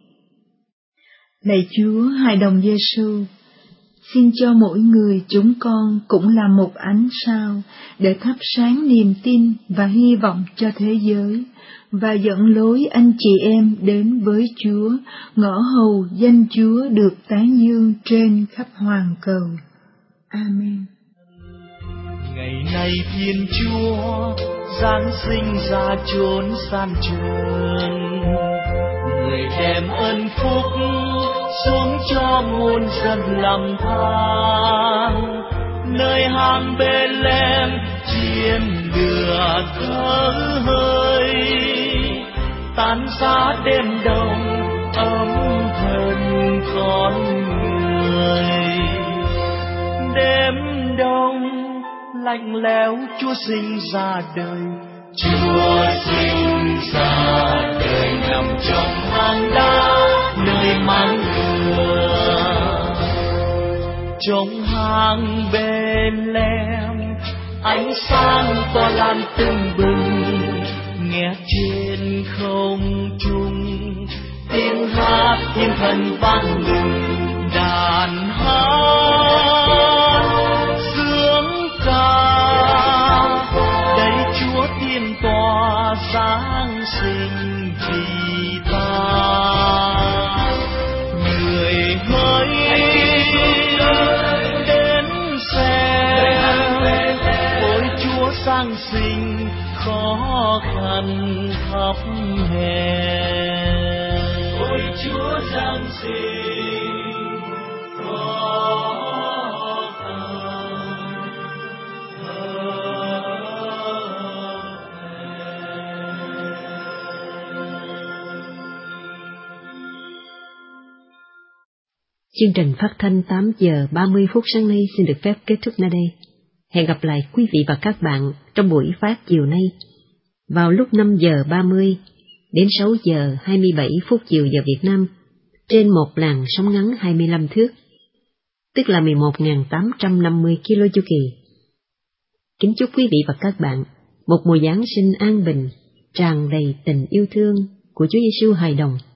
Lạy Chúa hài đồng Giêsu, xin cho mỗi người chúng con cũng là một ánh sao để thắp sáng niềm tin và hy vọng cho thế giới, và dẫn lối anh chị em đến với Chúa, ngõ hầu danh Chúa được tán dương trên khắp hoàn cầu. Amen. Ngày nay Thiên Chúa Giáng sinh ra chốn gian trần, người đem ân phúc xuống cho muôn dân làm than. Nơi hang Bethlehem chiên lửa thở hơi, tan giá đêm đông ấm thần. con người. Đêm đông lạnh lẽo, Chúa sinh ra đời. Chúa sinh ra đời nằm trong hang đá nơi màn lửa. Trong hang Bethlehem ánh sáng tỏa lan tưng bừng, nghe trên không trung tiếng hát thiên thần vang lừng. Đàn hát sướng ca đầy Chúa tiên tỏa giáng sinh vì ta. Người hỡi đến xem, ôi Chúa giáng sinh khó khăn thấp hèn. Ôi Chúa giáng sinh khó khăn thấp hèn. Chương trình phát thanh 8 giờ 30 phút sáng nay xin được phép kết thúc nơi đây. Hẹn gặp lại quý vị và các bạn trong buổi phát chiều nay vào lúc 5 giờ 30 đến 6 giờ 27 phút chiều giờ Việt Nam trên một làn sóng ngắn 25 thước, tức là 11.850 kilo chu kỳ. Kính chúc quý vị và các bạn một mùa Giáng sinh an bình, tràn đầy tình yêu thương của Chúa Giêsu hài đồng.